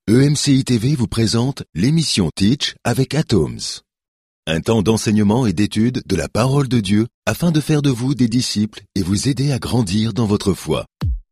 EMCI TV vous présente l'émission Teach avec Atoms. Un temps d'enseignement et d'étude de la parole de Dieu afin de faire de vous des disciples et vous aider à grandir dans votre foi.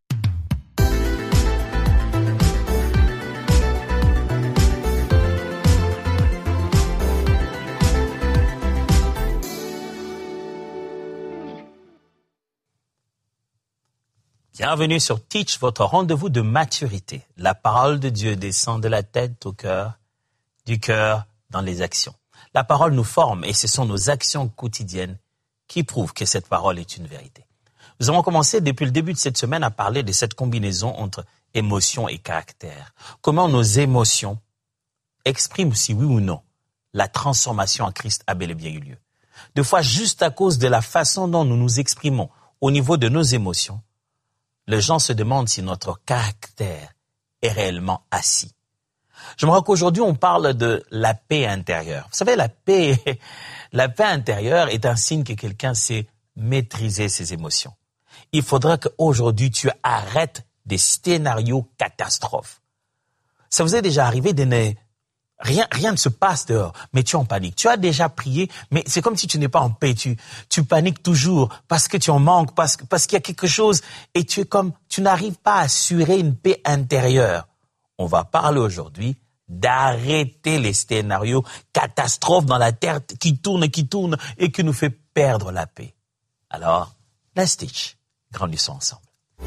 Bienvenue sur Teach, votre rendez-vous de maturité. La parole de Dieu descend de la tête au cœur, du cœur dans les actions. La parole nous forme et ce sont nos actions quotidiennes qui prouvent que cette parole est une vérité. Nous avons commencé depuis le début de cette semaine à parler de cette combinaison entre émotion et caractère. Comment nos émotions expriment, si oui ou non, la transformation en Christ a bel et bien eu lieu. Des fois, juste à cause de la façon dont nous nous exprimons au niveau de nos émotions, les gens se demandent si notre caractère est réellement assis. J'aimerais qu'aujourd'hui, on parle de la paix intérieure. Vous savez, la paix intérieure est un signe que quelqu'un sait maîtriser ses émotions. Il faudra qu'aujourd'hui, tu arrêtes des scénarios catastrophes. Ça vous est déjà arrivé Rien ne se passe dehors, mais tu es en panique. Tu as déjà prié, mais c'est comme si tu n'es pas en paix. Tu paniques toujours parce que tu en manques, parce qu'il y a quelque chose et tu n'arrives pas à assurer une paix intérieure. On va parler aujourd'hui d'arrêter les scénarios catastrophes dans la terre qui tournent et qui nous fait perdre la paix. Alors, let's teach. Grandissons ensemble.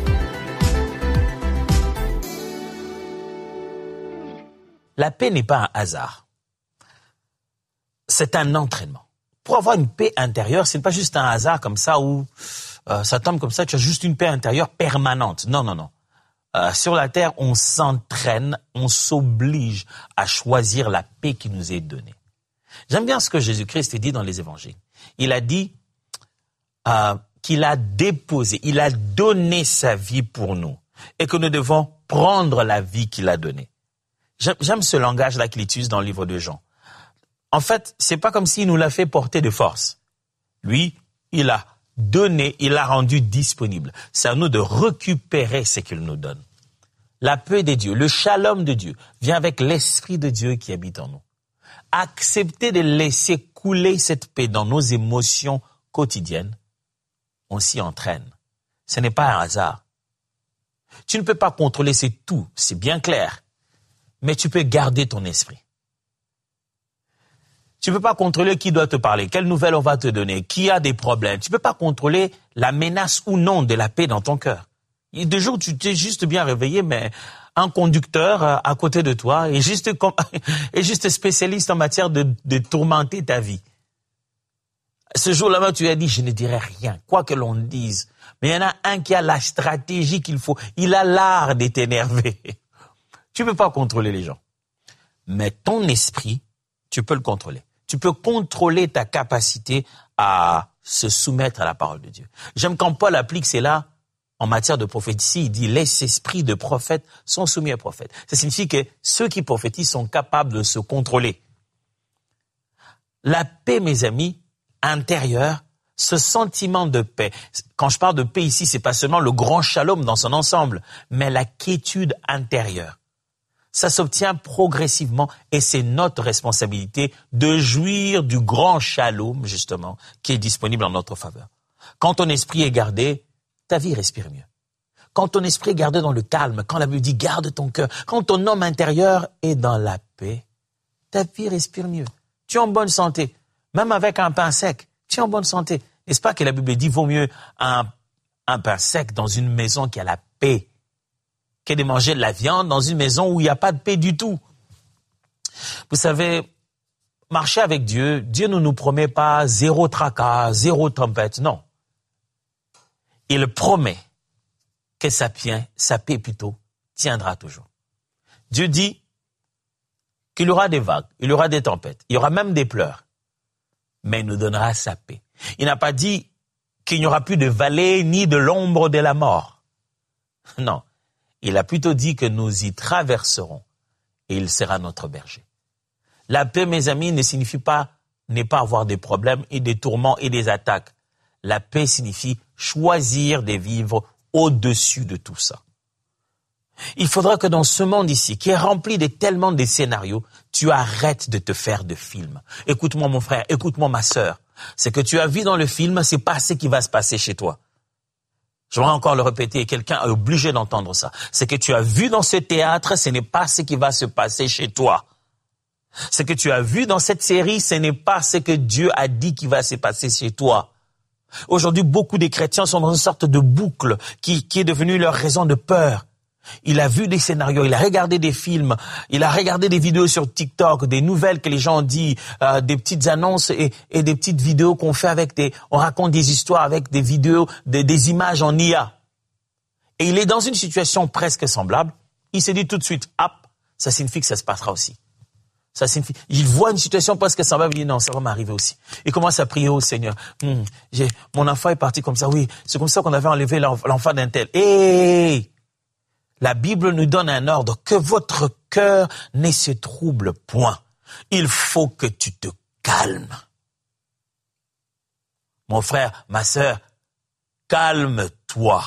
La paix n'est pas un hasard. C'est un entraînement. Pour avoir une paix intérieure, ce n'est pas juste un hasard comme ça où ça tombe comme ça, tu as juste une paix intérieure permanente. Non. Sur la terre, on s'entraîne, on s'oblige à choisir la paix qui nous est donnée. J'aime bien ce que Jésus-Christ dit dans les évangiles. Il a dit qu'il a déposé, il a donné sa vie pour nous et que nous devons prendre la vie qu'il a donnée. J'aime ce langage-là qu'il utilise dans le livre de Jean. En fait, c'est pas comme s'il nous l'a fait porter de force. Lui, il a donné, il a rendu disponible. C'est à nous de récupérer ce qu'il nous donne. La paix de Dieu, le shalom de Dieu, vient avec l'Esprit de Dieu qui habite en nous. Accepter de laisser couler cette paix dans nos émotions quotidiennes, on s'y entraîne. Ce n'est pas un hasard. Tu ne peux pas contrôler tout, c'est bien clair. Mais tu peux garder ton esprit. Tu ne peux pas contrôler qui doit te parler, quelles nouvelles on va te donner, qui a des problèmes. Tu ne peux pas contrôler la menace ou non de la paix dans ton cœur. Et de jour, tu t'es juste bien réveillé, mais un conducteur à côté de toi est juste spécialiste en matière de tourmenter ta vie. Ce jour-là, tu as dit, je ne dirai rien, quoi que l'on dise. Mais il y en a un qui a la stratégie qu'il faut. Il a l'art de t'énerver. Tu ne peux pas contrôler les gens. Mais ton esprit, tu peux le contrôler. Tu peux contrôler ta capacité à se soumettre à la parole de Dieu. J'aime quand Paul applique cela en matière de prophétie. Il dit, les esprits de prophètes sont soumis aux prophètes. Ça signifie que ceux qui prophétisent sont capables de se contrôler. La paix, mes amis, intérieure, ce sentiment de paix. Quand je parle de paix ici, c'est pas seulement le grand shalom dans son ensemble, mais la quiétude intérieure. Ça s'obtient progressivement et c'est notre responsabilité de jouir du grand shalom, justement, qui est disponible en notre faveur. Quand ton esprit est gardé, ta vie respire mieux. Quand ton esprit est gardé dans le calme, quand la Bible dit garde ton cœur, quand ton homme intérieur est dans la paix, ta vie respire mieux. Tu es en bonne santé, même avec un pain sec, tu es en bonne santé. N'est-ce pas que la Bible dit vaut mieux un pain sec dans une maison qui a la paix que de manger de la viande dans une maison où il n'y a pas de paix du tout. Vous savez, marcher avec Dieu, Dieu ne nous promet pas zéro tracas, zéro tempête, non. Il promet que sa paix plutôt, tiendra toujours. Dieu dit qu'il y aura des vagues, il y aura des tempêtes, il y aura même des pleurs, mais il nous donnera sa paix. Il n'a pas dit qu'il n'y aura plus de vallée ni de l'ombre de la mort. Non. Il a plutôt dit que nous y traverserons et il sera notre berger. La paix, mes amis, n'est pas avoir des problèmes et des tourments et des attaques. La paix signifie choisir de vivre au-dessus de tout ça. Il faudra que dans ce monde ici, qui est rempli de tellement de scénarios, tu arrêtes de te faire de films. Écoute-moi mon frère, écoute-moi ma sœur. Ce que tu as vu dans le film, c'est pas ce qui va se passer chez toi. Je vais encore le répéter, quelqu'un est obligé d'entendre ça. Ce que tu as vu dans ce théâtre, ce n'est pas ce qui va se passer chez toi. Ce que tu as vu dans cette série, ce n'est pas ce que Dieu a dit qui va se passer chez toi. Aujourd'hui, beaucoup de chrétiens sont dans une sorte de boucle qui est devenue leur raison de peur. Il a vu des scénarios, il a regardé des films, il a regardé des vidéos sur TikTok, des nouvelles que les gens ont dit, des petites annonces et des petites vidéos qu'on fait on raconte des histoires avec des vidéos, des images en IA. Et il est dans une situation presque semblable. Il s'est dit tout de suite, hop, ça signifie que ça se passera aussi. Ça signifie, il voit une situation presque semblable, il dit non, ça va m'arriver aussi. Il commence à prier au Seigneur. Mon enfant est parti comme ça, oui, c'est comme ça qu'on avait enlevé l'enfant d'un tel. La Bible nous donne un ordre, que votre cœur ne se trouble point. Il faut que tu te calmes. Mon frère, ma sœur, calme-toi.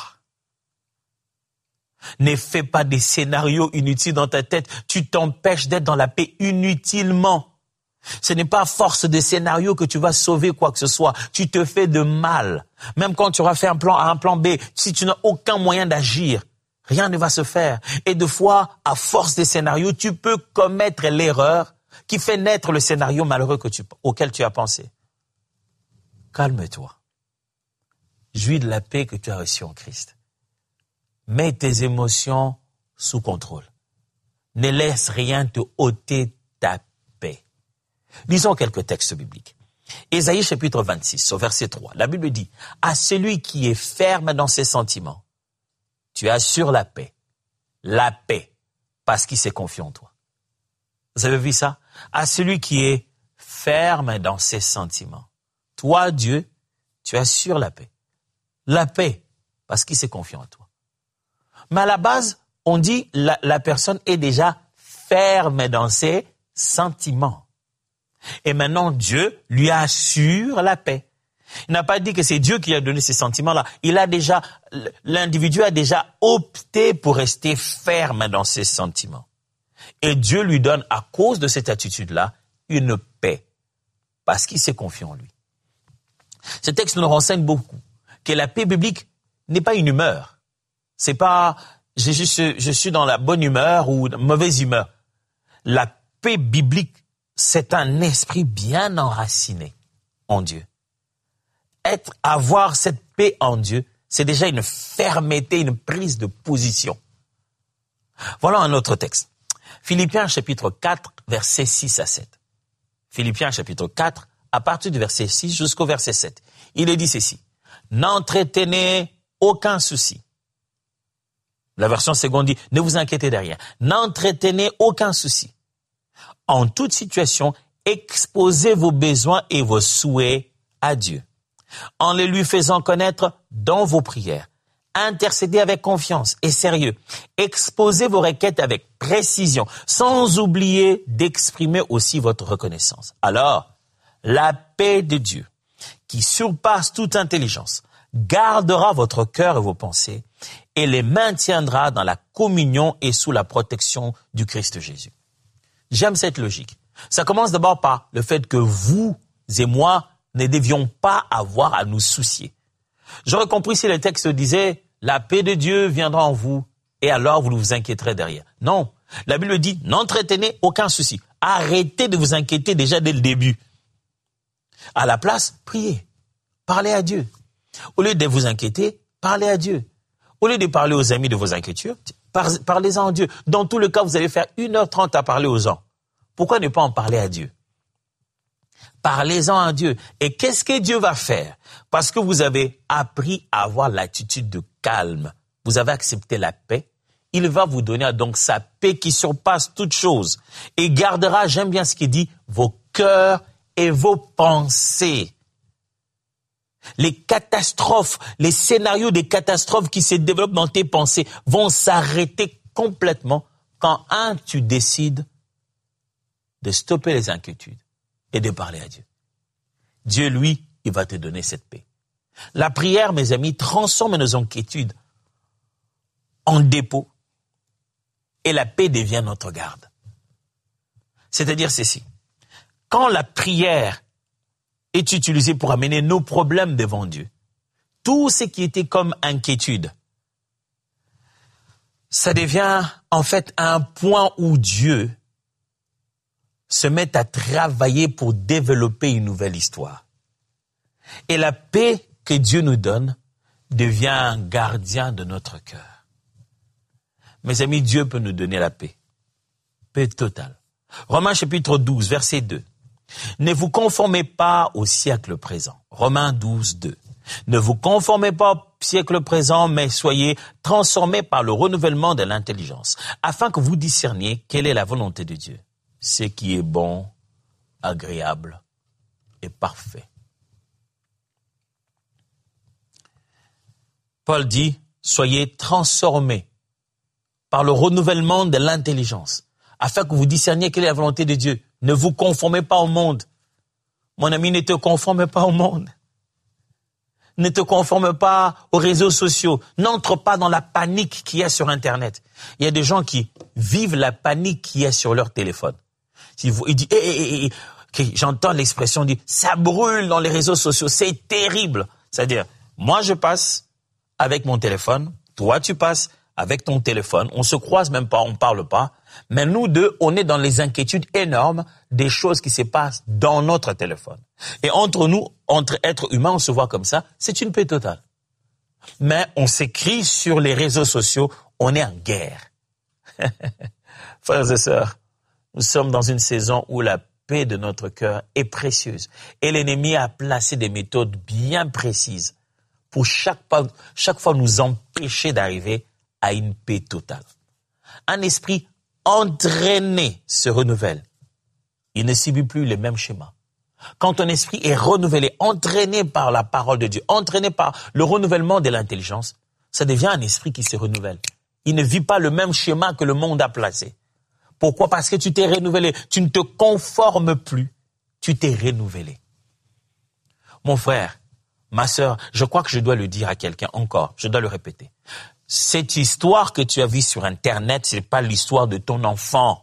Ne fais pas des scénarios inutiles dans ta tête. Tu t'empêches d'être dans la paix inutilement. Ce n'est pas à force de scénarios que tu vas sauver quoi que ce soit. Tu te fais de mal. Même quand tu auras fait un plan A, un plan B, si tu n'as aucun moyen d'agir, rien ne va se faire. Et de fois, à force des scénarios, tu peux commettre l'erreur qui fait naître le scénario malheureux auquel tu as pensé. Calme-toi. Jouis de la paix que tu as reçue en Christ. Mets tes émotions sous contrôle. Ne laisse rien te ôter ta paix. Lisons quelques textes bibliques. Ésaïe chapitre 26, au verset 3. La Bible dit, « À celui qui est ferme dans ses sentiments, tu assures la paix, parce qu'il s'est confié en toi. » Vous avez vu ça? À celui qui est ferme dans ses sentiments. Toi, Dieu, tu assures la paix, parce qu'il s'est confié en toi. Mais à la base, on dit la personne est déjà ferme dans ses sentiments. Et maintenant, Dieu lui assure la paix. Il n'a pas dit que c'est Dieu qui a donné ces sentiments-là. L'individu a déjà opté pour rester ferme dans ses sentiments. Et Dieu lui donne, à cause de cette attitude-là, une paix. Parce qu'il s'est confié en lui. Ce texte nous renseigne beaucoup. Que la paix biblique n'est pas une humeur. C'est pas, je suis dans la bonne humeur ou la mauvaise humeur. La paix biblique, c'est un esprit bien enraciné en Dieu. Avoir cette paix en Dieu, c'est déjà une fermeté, une prise de position. Voilà un autre texte. Philippiens chapitre 4, versets 6 à 7. Philippiens chapitre 4, à partir du verset 6 jusqu'au verset 7. Il est dit ceci. N'entretenez aucun souci. La version seconde dit, ne vous inquiétez de rien. N'entretenez aucun souci. En toute situation, exposez vos besoins et vos souhaits à Dieu. En les lui faisant connaître dans vos prières. Intercédez avec confiance et sérieux. Exposez vos requêtes avec précision, sans oublier d'exprimer aussi votre reconnaissance. Alors, la paix de Dieu, qui surpasse toute intelligence, gardera votre cœur et vos pensées et les maintiendra dans la communion et sous la protection du Christ Jésus. J'aime cette logique. Ça commence d'abord par le fait que vous et moi ne devions pas avoir à nous soucier. J'aurais compris si le texte disait « La paix de Dieu viendra en vous et alors vous ne vous inquiéterez de rien ». Non, la Bible dit « N'entretenez aucun souci ». Arrêtez de vous inquiéter déjà dès le début. À la place, priez. Parlez à Dieu. Au lieu de vous inquiéter, parlez à Dieu. Au lieu de parler aux amis de vos inquiétudes, parlez-en à Dieu. Dans tout le cas, vous allez faire 1h30 à parler aux gens. Pourquoi ne pas en parler à Dieu? Parlez-en à Dieu. Et qu'est-ce que Dieu va faire? Parce que vous avez appris à avoir l'attitude de calme. Vous avez accepté la paix. Il va vous donner donc sa paix qui surpasse toute chose. Et gardera, j'aime bien ce qu'il dit, vos cœurs et vos pensées. Les catastrophes, les scénarios des catastrophes qui se développent dans tes pensées vont s'arrêter complètement quand tu décides de stopper les inquiétudes et de parler à Dieu. Dieu, lui, il va te donner cette paix. La prière, mes amis, transforme nos inquiétudes en dépôt et la paix devient notre garde. C'est-à-dire ceci. Quand la prière est utilisée pour amener nos problèmes devant Dieu, tout ce qui était comme inquiétude, ça devient en fait un point où Dieu se met à travailler pour développer une nouvelle histoire. Et la paix que Dieu nous donne devient un gardien de notre cœur. Mes amis, Dieu peut nous donner la paix. Paix totale. Romains chapitre 12, verset 2. Ne vous conformez pas au siècle présent. Romains 12, 2. Ne vous conformez pas au siècle présent, mais soyez transformés par le renouvellement de l'intelligence, afin que vous discerniez quelle est la volonté de Dieu, ce qui est bon, agréable et parfait. Paul dit, soyez transformés par le renouvellement de l'intelligence, afin que vous discerniez quelle est la volonté de Dieu. Ne vous conformez pas au monde. Mon ami, ne te conforme pas au monde. Ne te conforme pas aux réseaux sociaux. N'entre pas dans la panique qu'il y a sur Internet. Il y a des gens qui vivent la panique qu'il y a sur leur téléphone. Il dit, j'entends l'expression, dit, ça brûle dans les réseaux sociaux, c'est terrible. C'est-à-dire, moi je passe avec mon téléphone, toi tu passes avec ton téléphone, on se croise même pas, on parle pas, mais nous deux, on est dans les inquiétudes énormes des choses qui se passent dans notre téléphone. Et entre nous, entre êtres humains, on se voit comme ça, c'est une paix totale. Mais on s'écrit sur les réseaux sociaux, on est en guerre. Frères et sœurs, nous sommes dans une saison où la paix de notre cœur est précieuse. Et l'ennemi a placé des méthodes bien précises pour chaque fois nous empêcher d'arriver à une paix totale. Un esprit entraîné se renouvelle. Il ne subit plus les mêmes schémas. Quand ton esprit est renouvelé, entraîné par la parole de Dieu, entraîné par le renouvellement de l'intelligence, ça devient un esprit qui se renouvelle. Il ne vit pas le même schéma que le monde a placé. Pourquoi? Parce que tu t'es renouvelé. Tu ne te conformes plus. Tu t'es renouvelé. Mon frère, ma sœur, je crois que je dois le dire à quelqu'un encore. Je dois le répéter. Cette histoire que tu as vue sur Internet, ce n'est pas l'histoire de ton enfant.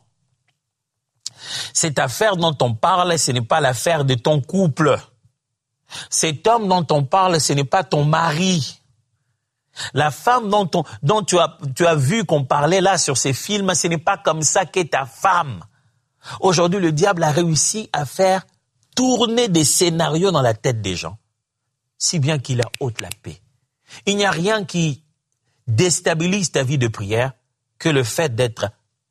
Cette affaire dont on parle, ce n'est pas l'affaire de ton couple. Cet homme dont on parle, ce n'est pas ton mari. La femme dont tu as vu qu'on parlait là sur ces films, ce n'est pas comme ça qu'est ta femme. Aujourd'hui, le diable a réussi à faire tourner des scénarios dans la tête des gens, si bien qu'il a ôte la paix. Il n'y a rien qui déstabilise ta vie de prière que le fait d'être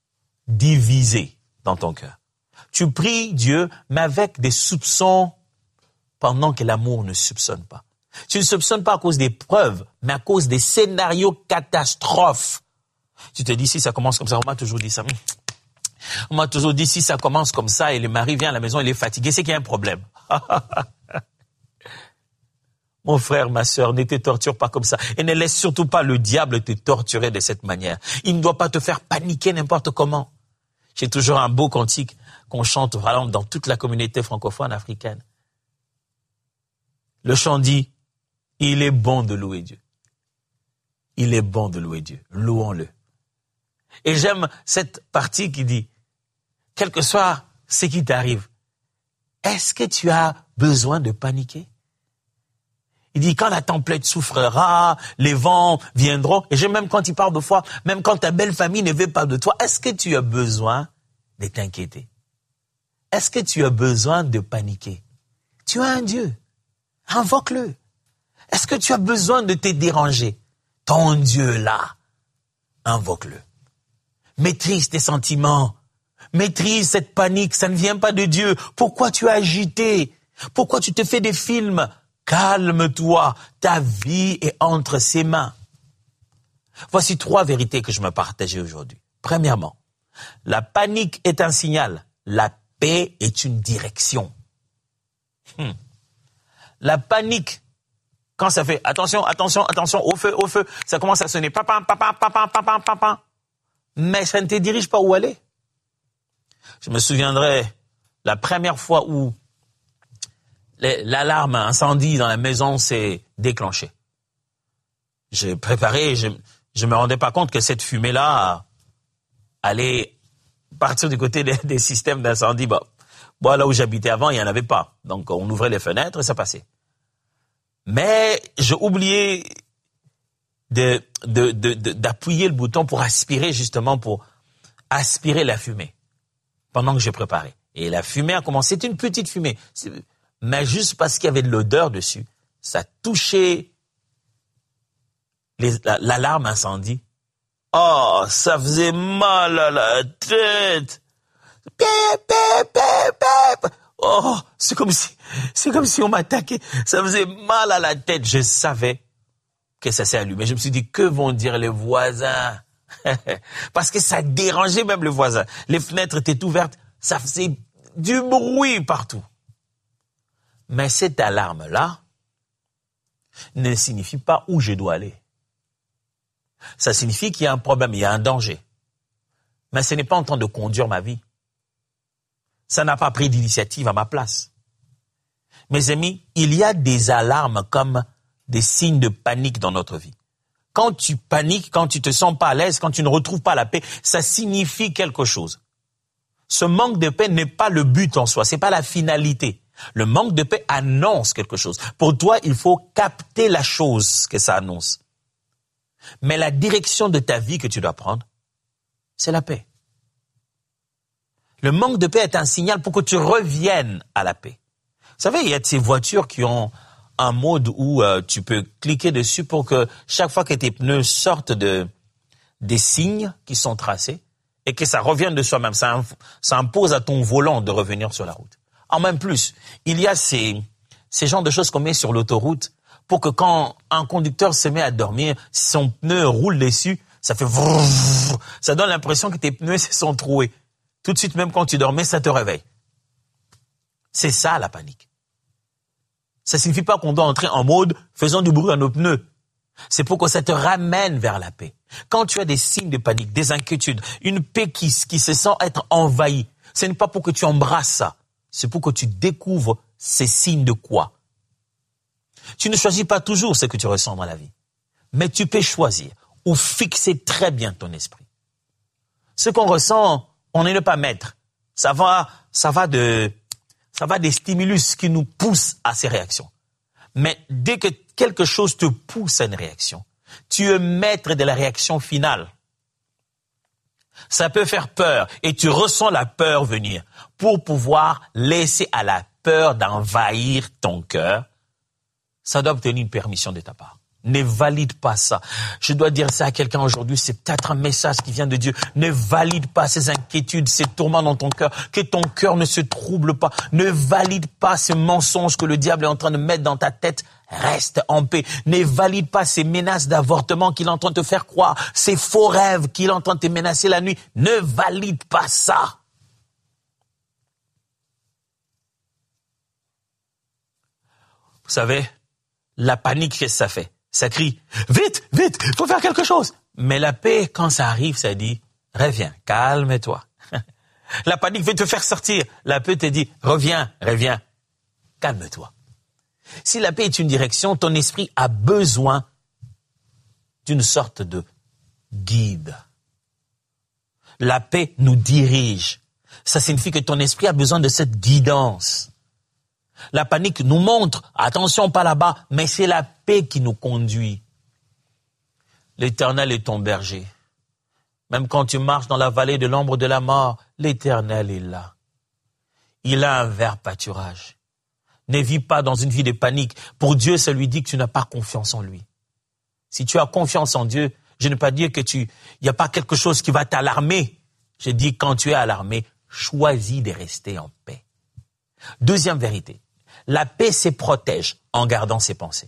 divisé dans ton cœur. Tu pries Dieu, mais avec des soupçons pendant que l'amour ne soupçonne pas. Tu ne soupçonnes pas à cause des preuves, mais à cause des scénarios catastrophes. Tu te dis, si ça commence comme ça, on m'a toujours dit ça. On m'a toujours dit, si ça commence comme ça et le mari vient à la maison, il est fatigué, c'est qu'il y a un problème. Mon frère, ma sœur, ne te torture pas comme ça. Et ne laisse surtout pas le diable te torturer de cette manière. Il ne doit pas te faire paniquer n'importe comment. J'ai toujours un beau cantique qu'on chante vraiment dans toute la communauté francophone africaine. Le chant dit, il est bon de louer Dieu. Il est bon de louer Dieu. Louons-le. Et j'aime cette partie qui dit, quel que soit ce qui t'arrive, est-ce que tu as besoin de paniquer? Il dit, quand la tempête souffrira, les vents viendront, et j'aime même quand il parle de foi, même quand ta belle famille ne veut pas de toi, est-ce que tu as besoin de t'inquiéter? Est-ce que tu as besoin de paniquer? Tu as un Dieu. Invoque-le. Est-ce que tu as besoin de te déranger? Ton Dieu là, invoque-le. Maîtrise tes sentiments. Maîtrise cette panique, ça ne vient pas de Dieu. Pourquoi tu es agité? Pourquoi tu te fais des films? Calme-toi, ta vie est entre ses mains. Voici 3 vérités que je me partageais aujourd'hui. Premièrement, la panique est un signal, la paix est une direction. La panique, quand ça fait attention, au feu, ça commence à sonner papa, mais ça ne te dirige pas où aller. Je me souviendrai la première fois où l'alarme incendie dans la maison s'est déclenchée. J'ai préparé, je me rendais pas compte que cette fumée-là aller partir du côté des systèmes d'incendie. Bon, là où j'habitais avant, il n'y en avait pas. Donc, on ouvrait les fenêtres et ça passait. Mais j'ai oublié d'appuyer le bouton pour aspirer, justement, pour aspirer la fumée pendant que je préparais. Et la fumée a commencé, c'était une petite fumée. Mais juste parce qu'il y avait de l'odeur dessus, ça touchait l'alarme incendie. Oh, ça faisait mal à la tête. Oh, c'est comme si on m'attaquait. Ça faisait mal à la tête. Je savais que ça s'est allumé. Je me suis dit, que vont dire les voisins? Parce que ça dérangeait même les voisins. Les fenêtres étaient ouvertes. Ça faisait du bruit partout. Mais cette alarme-là ne signifie pas où je dois aller. Ça signifie qu'il y a un problème, il y a un danger. Mais ce n'est pas en train de conduire ma vie. Ça n'a pas pris d'initiative à ma place. Mes amis, il y a des alarmes comme des signes de panique dans notre vie. Quand tu paniques, quand tu te sens pas à l'aise, quand tu ne retrouves pas la paix, ça signifie quelque chose. Ce manque de paix n'est pas le but en soi, c'est pas la finalité. Le manque de paix annonce quelque chose. Pour toi, il faut capter la chose que ça annonce. Mais la direction de ta vie que tu dois prendre, c'est la paix. Le manque de paix est un signal pour que tu reviennes à la paix. Vous savez, il y a de ces voitures qui ont un mode où tu peux cliquer dessus pour que chaque fois que tes pneus sortent des signes qui sont tracés et que ça revienne de soi-même. Ça impose à ton volant de revenir sur la route. En même plus, il y a ces genres de choses qu'on met sur l'autoroute pour que quand un conducteur se met à dormir, si son pneu roule dessus, ça fait vrrr, ça donne l'impression que tes pneus se sont troués. Tout de suite, même quand tu dormais, ça te réveille. C'est ça la panique. Ça signifie pas qu'on doit entrer en mode faisant du bruit à nos pneus. C'est pour que ça te ramène vers la paix. Quand tu as des signes de panique, des inquiétudes, une paix qui se sent être envahie, ce n'est pas pour que tu embrasses ça. C'est pour que tu découvres ces signes de quoi. Tu ne choisis pas toujours ce que tu ressens dans la vie. Mais tu peux choisir ou fixer très bien ton esprit. Ce qu'on ressent, on n'est pas maître. Ça va des stimulus qui nous poussent à ces réactions. Mais dès que quelque chose te pousse à une réaction, tu es maître de la réaction finale. Ça peut faire peur et tu ressens la peur venir. Pour pouvoir laisser à la peur d'envahir ton cœur, ça doit obtenir une permission de ta part. Ne valide pas ça. Je dois dire ça à quelqu'un aujourd'hui, c'est peut-être un message qui vient de Dieu. Ne valide pas ces inquiétudes, ces tourments dans ton cœur, que ton cœur ne se trouble pas. Ne valide pas ces mensonges que le diable est en train de mettre dans ta tête. Reste en paix. Ne valide pas ces menaces d'avortement qu'il est en train de te faire croire, ces faux rêves qu'il est en train de te menacer la nuit. Ne valide pas ça. Vous savez, la panique, qu'est-ce que ça fait? Ça crie, vite, vite, faut faire quelque chose. Mais la paix, quand ça arrive, ça dit, reviens, calme-toi. La panique veut te faire sortir. La paix te dit, reviens, calme-toi. Si la paix est une direction, ton esprit a besoin d'une sorte de guide. La paix nous dirige. Ça signifie que ton esprit a besoin de cette guidance. La panique nous montre, attention, pas là-bas, mais c'est la paix qui nous conduit. L'Éternel est ton berger. Même quand tu marches dans la vallée de l'ombre de la mort, l'Éternel est là. Il a un vert pâturage. Ne vis pas dans une vie de panique. Pour Dieu, ça lui dit que tu n'as pas confiance en lui. Si tu as confiance en Dieu, je ne veux pas dire que il n'y a pas quelque chose qui va t'alarmer. Je dis, quand tu es alarmé, choisis de rester en paix. Deuxième vérité. La paix se protège en gardant ses pensées.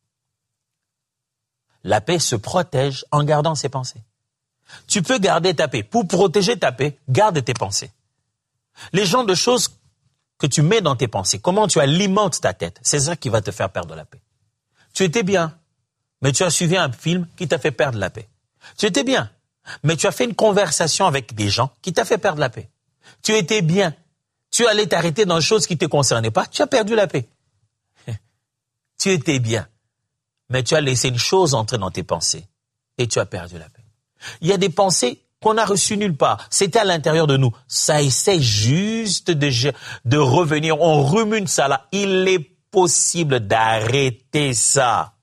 La paix se protège en gardant ses pensées. Tu peux garder ta paix. Pour protéger ta paix, garde tes pensées. Les genres de choses que tu mets dans tes pensées, comment tu alimentes ta tête, c'est ça qui va te faire perdre la paix. Tu étais bien, mais tu as suivi un film qui t'a fait perdre la paix. Tu étais bien, mais tu as fait une conversation avec des gens qui t'a fait perdre la paix. Tu étais bien, tu allais t'arrêter dans des choses qui ne te concernaient pas, tu as perdu la paix. Tu étais bien, mais tu as laissé une chose entrer dans tes pensées et tu as perdu la paix. Il y a des pensées qu'on n'a reçu nulle part. C'était à l'intérieur de nous. Ça essaie juste de revenir. On rumine ça là. Il est possible d'arrêter ça.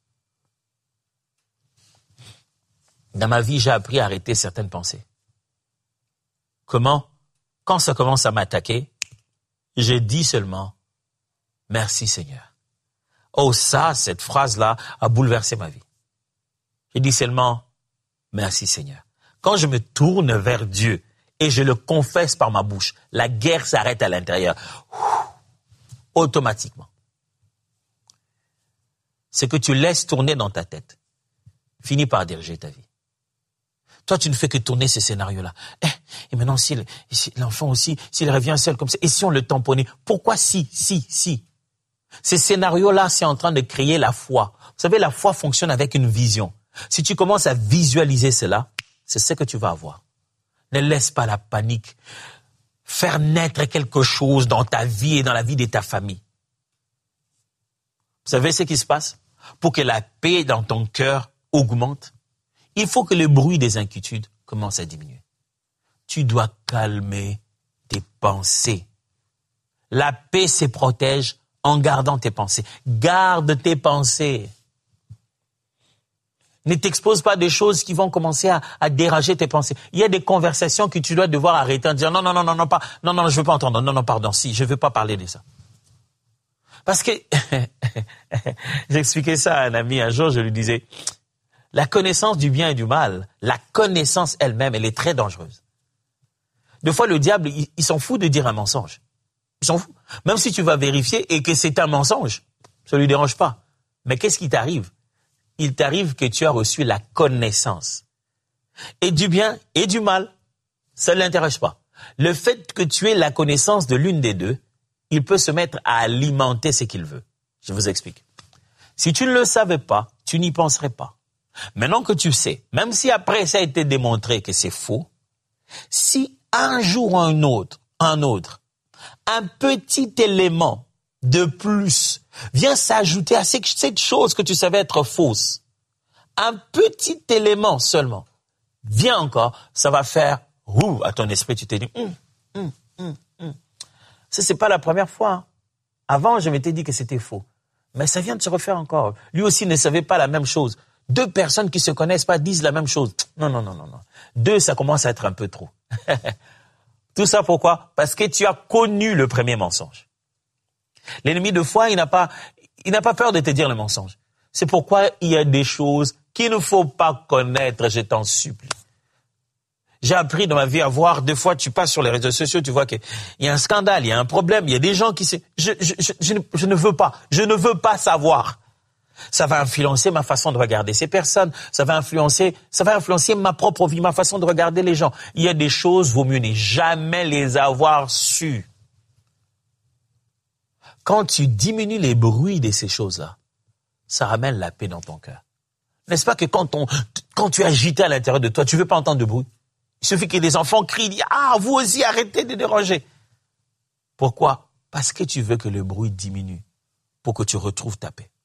Dans ma vie, j'ai appris à arrêter certaines pensées. Comment? Quand ça commence à m'attaquer, je dis seulement « Merci Seigneur ». Oh ça, cette phrase-là a bouleversé ma vie. Je dis seulement « Merci Seigneur ». Quand je me tourne vers Dieu et je le confesse par ma bouche, la guerre s'arrête à l'intérieur. Automatiquement. Ce que tu laisses tourner dans ta tête finit par diriger ta vie. Toi, tu ne fais que tourner ce scénario-là. Et maintenant, si l'enfant aussi, s'il revient seul comme ça, et si on le tamponnait, pourquoi si? Ces scénarios-là, c'est en train de créer la foi. Vous savez, la foi fonctionne avec une vision. Si tu commences à visualiser cela, c'est ce que tu vas avoir. Ne laisse pas la panique faire naître quelque chose dans ta vie et dans la vie de ta famille. Vous savez ce qui se passe? Pour que la paix dans ton cœur augmente, il faut que le bruit des inquiétudes commence à diminuer. Tu dois calmer tes pensées. La paix se protège en gardant tes pensées. Garde tes pensées. Ne t'expose pas des choses qui vont commencer à déranger tes pensées. Il y a des conversations que tu dois devoir arrêter en disant non, je veux pas entendre. Non, pardon, je veux pas parler de ça. Parce que, j'expliquais ça à un ami un jour, je lui disais, la connaissance du bien et du mal, la connaissance elle-même, elle est très dangereuse. Des fois, le diable, il s'en fout de dire un mensonge. Il s'en fout. Même si tu vas vérifier et que c'est un mensonge, ça ne lui dérange pas. Mais qu'est-ce qui t'arrive? Il t'arrive que tu as reçu la connaissance. Et du bien et du mal, ça ne l'intéresse pas. Le fait que tu aies la connaissance de l'une des deux, il peut se mettre à alimenter ce qu'il veut. Je vous explique. Si tu ne le savais pas, tu n'y penserais pas. Maintenant que tu sais, même si après ça a été démontré que c'est faux, si un jour ou un autre, un petit élément de plus vient s'ajouter à cette chose que tu savais être fausse, un petit élément seulement, vient encore, ça va faire à ton esprit, tu t'es dit Ça, c'est pas la première fois. Hein. Avant, je m'étais dit que c'était faux. Mais ça vient de se refaire encore. Lui aussi ne savait pas la même chose. Deux personnes qui se connaissent pas disent la même chose. Non. Deux, ça commence à être un peu trop. Tout ça pourquoi? Parce que tu as connu le premier mensonge. L'ennemi de foi, il n'a pas peur de te dire le mensonge. C'est pourquoi il y a des choses qu'il ne faut pas connaître, je t'en supplie. J'ai appris dans ma vie à voir, des fois tu passes sur les réseaux sociaux, tu vois qu'il y a un scandale, il y a un problème, il y a des gens qui je ne veux pas savoir. Ça va influencer ma façon de regarder ces personnes, ça va influencer ma propre vie, ma façon de regarder les gens. Il y a des choses, vaut mieux ne jamais les avoir sues. Quand tu diminues les bruits de ces choses-là, ça ramène la paix dans ton cœur. N'est-ce pas que quand tu es agité à l'intérieur de toi, tu veux pas entendre de bruit? Il suffit que des enfants crient, disent, vous aussi, arrêtez de déranger. Pourquoi? Parce que tu veux que le bruit diminue pour que tu retrouves ta paix.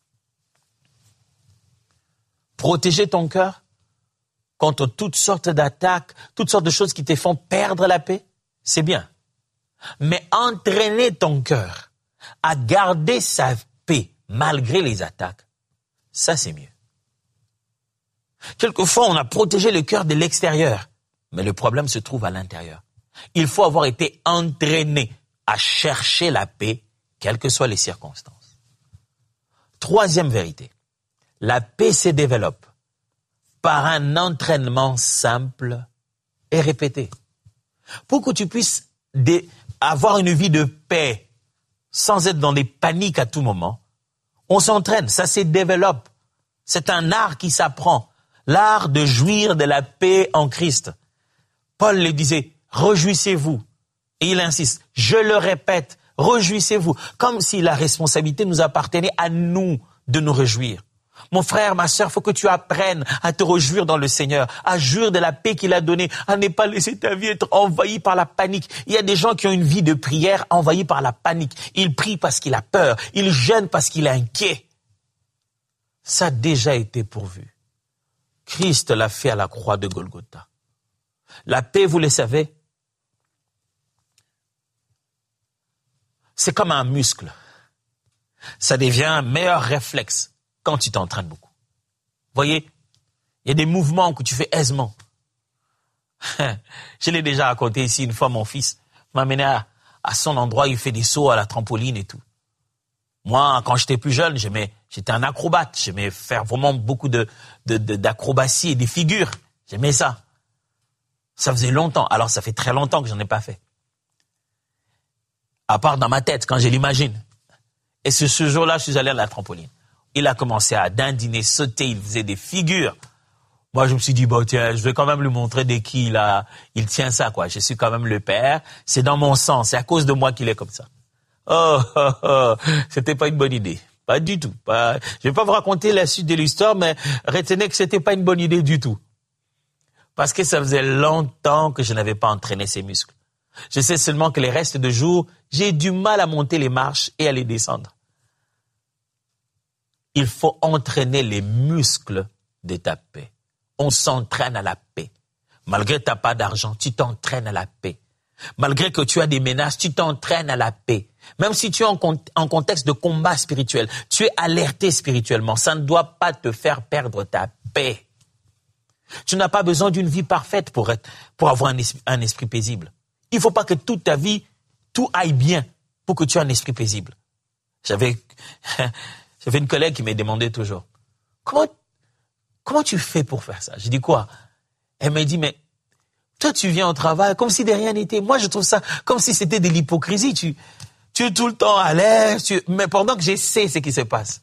Protéger ton cœur contre toutes sortes d'attaques, toutes sortes de choses qui te font perdre la paix, c'est bien. Mais entraîner ton cœur à garder sa paix malgré les attaques, ça c'est mieux. Quelquefois, on a protégé le cœur de l'extérieur, mais le problème se trouve à l'intérieur. Il faut avoir été entraîné à chercher la paix, quelles que soient les circonstances. Troisième vérité, la paix se développe par un entraînement simple et répété. Pour que tu puisses avoir une vie de paix sans être dans des paniques à tout moment, on s'entraîne, ça se développe. C'est un art qui s'apprend. L'art de jouir de la paix en Christ. Paul le disait, réjouissez-vous. Et il insiste, je le répète, réjouissez-vous. Comme si la responsabilité nous appartenait à nous de nous réjouir. Mon frère, ma sœur, faut que tu apprennes à te réjouir dans le Seigneur, à jouir de la paix qu'il a donnée, à ne pas laisser ta vie être envahie par la panique. Il y a des gens qui ont une vie de prière envahie par la panique. Il prie parce qu'il a peur, il jeûne parce qu'il est inquiet. Ça a déjà été pourvu. Christ l'a fait à la croix de Golgotha. La paix, vous le savez, c'est comme un muscle. Ça devient un meilleur réflexe quand tu t'entraînes beaucoup. Vous voyez, il y a des mouvements que tu fais aisément. Je l'ai déjà raconté ici une fois, mon fils m'a amené à son endroit, il fait des sauts à la trampoline et tout. Moi, quand j'étais plus jeune, j'étais un acrobate. J'aimais faire vraiment beaucoup d'acrobatie et des figures. J'aimais ça. Ça faisait longtemps. Alors, ça fait très longtemps que j'en ai pas fait. À part dans ma tête, quand je l'imagine. Et ce jour-là, je suis allé à la trampoline. Il a commencé à dandiner, sauter, il faisait des figures. Moi, je me suis dit, bon, tiens, je vais quand même lui montrer dès qu'il tient ça, quoi. Je suis quand même le père. C'est dans mon sang. C'est à cause de moi qu'il est comme ça. C'était pas une bonne idée. Pas du tout. Je vais pas vous raconter la suite de l'histoire, mais retenez que c'était pas une bonne idée du tout. Parce que ça faisait longtemps que je n'avais pas entraîné ces muscles. Je sais seulement que les restes de jours, j'ai du mal à monter les marches et à les descendre. Il faut entraîner les muscles de ta paix. On s'entraîne à la paix. Malgré que tu n'as pas d'argent, tu t'entraînes à la paix. Malgré que tu as des menaces, tu t'entraînes à la paix. Même si tu es en contexte de combat spirituel, tu es alerté spirituellement. Ça ne doit pas te faire perdre ta paix. Tu n'as pas besoin d'une vie parfaite pour avoir un esprit paisible. Il ne faut pas que toute ta vie, tout aille bien pour que tu aies un esprit paisible. J'avais une collègue qui m'a demandé toujours, comment tu fais pour faire ça? J'ai dit quoi? Elle m'a dit, mais toi, tu viens au travail comme si de rien n'était. Moi, je trouve ça comme si c'était de l'hypocrisie. Tu es tout le temps à l'aise, mais pendant que j'essaie ce qui se passe.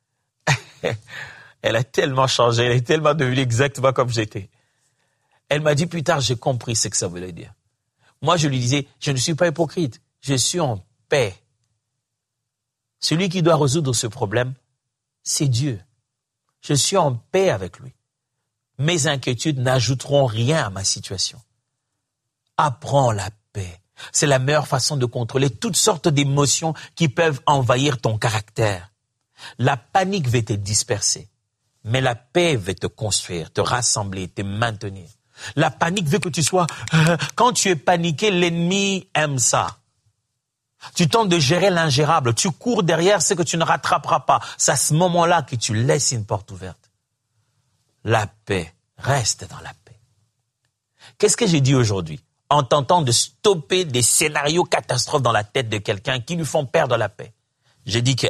Elle a tellement changé, elle est tellement devenue exactement comme j'étais. Elle m'a dit plus tard, j'ai compris ce que ça voulait dire. Moi, je lui disais, je ne suis pas hypocrite, je suis en paix. Celui qui doit résoudre ce problème, c'est Dieu. Je suis en paix avec lui. Mes inquiétudes n'ajouteront rien à ma situation. Apprends la paix. C'est la meilleure façon de contrôler toutes sortes d'émotions qui peuvent envahir ton caractère. La panique va te disperser, mais la paix va te construire, te rassembler, te maintenir. La panique veut que tu sois... Quand tu es paniqué, l'ennemi aime ça. Tu tentes de gérer l'ingérable. Tu cours derrière ce que tu ne rattraperas pas. C'est à ce moment-là que tu laisses une porte ouverte. La paix, reste dans la paix. Qu'est-ce que j'ai dit aujourd'hui? En tentant de stopper des scénarios catastrophes dans la tête de quelqu'un qui lui font perdre la paix. J'ai dit que,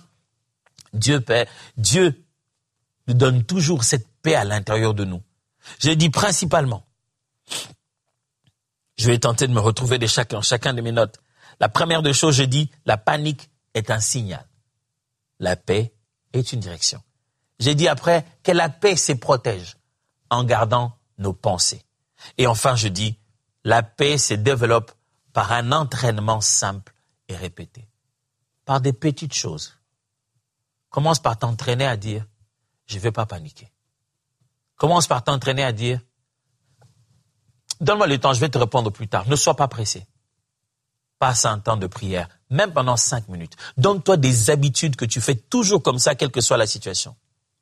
Dieu nous donne toujours cette paix à l'intérieur de nous. J'ai dit principalement, je vais tenter de me retrouver de chacun de mes notes. La première des choses, j'ai dit, la panique est un signal. La paix est une direction. J'ai dit après que la paix se protège en gardant nos pensées. Et enfin, je dis, la paix se développe par un entraînement simple et répété. Par des petites choses. Commence par t'entraîner à dire, je ne vais pas paniquer. Commence par t'entraîner à dire, donne-moi le temps, je vais te répondre plus tard. Ne sois pas pressé. Passe un temps de prière, même pendant 5 minutes. Donne-toi des habitudes que tu fais toujours comme ça, quelle que soit la situation.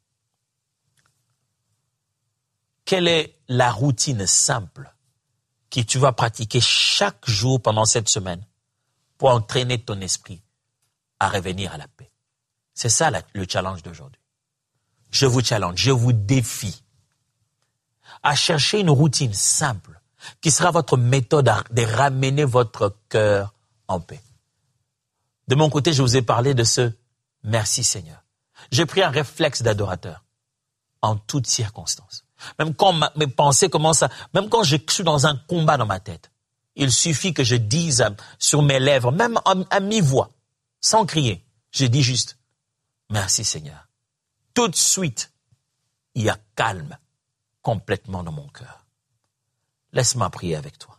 Quelle est la routine simple que tu vas pratiquer chaque jour pendant cette semaine pour entraîner ton esprit à revenir à la paix? C'est ça le challenge d'aujourd'hui. Je vous challenge, je vous défie à chercher une routine simple qui sera votre méthode de ramener votre cœur en paix. De mon côté, je vous ai parlé de ce « Merci Seigneur ». J'ai pris un réflexe d'adorateur en toutes circonstances. Même quand mes pensées commencent même quand je suis dans un combat dans ma tête, il suffit que je dise sur mes lèvres, même à mi-voix, sans crier, je dis juste « Merci Seigneur ». Tout de suite, il y a calme complètement dans mon cœur. Laisse-moi prier avec toi.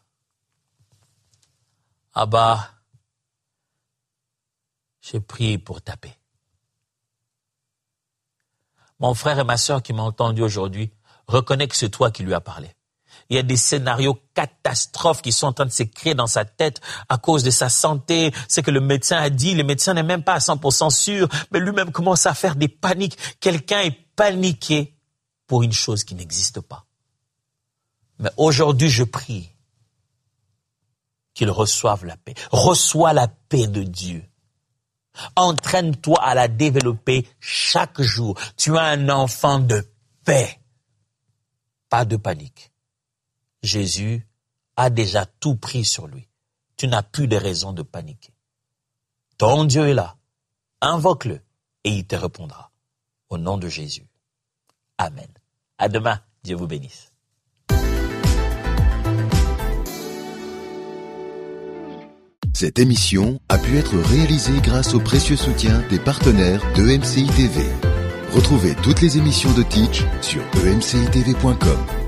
Abba, je prie pour ta paix. Mon frère et ma sœur qui m'ont entendu aujourd'hui, reconnais que c'est toi qui lui as parlé. Il y a des scénarios catastrophes qui sont en train de se créer dans sa tête à cause de sa santé. C'est que le médecin a dit, le médecin n'est même pas à 100% sûr, mais lui-même commence à faire des paniques. Quelqu'un est paniqué pour une chose qui n'existe pas. Mais aujourd'hui, je prie qu'il reçoive la paix. Reçois la paix de Dieu. Entraîne-toi à la développer chaque jour. Tu es un enfant de paix. Pas de panique. Jésus a déjà tout pris sur lui. Tu n'as plus de raison de paniquer. Ton Dieu est là. Invoque-le et il te répondra. Au nom de Jésus. Amen. À demain. Dieu vous bénisse. Cette émission a pu être réalisée grâce au précieux soutien des partenaires d'EMCI TV. Retrouvez toutes les émissions de Teach sur emcitv.com.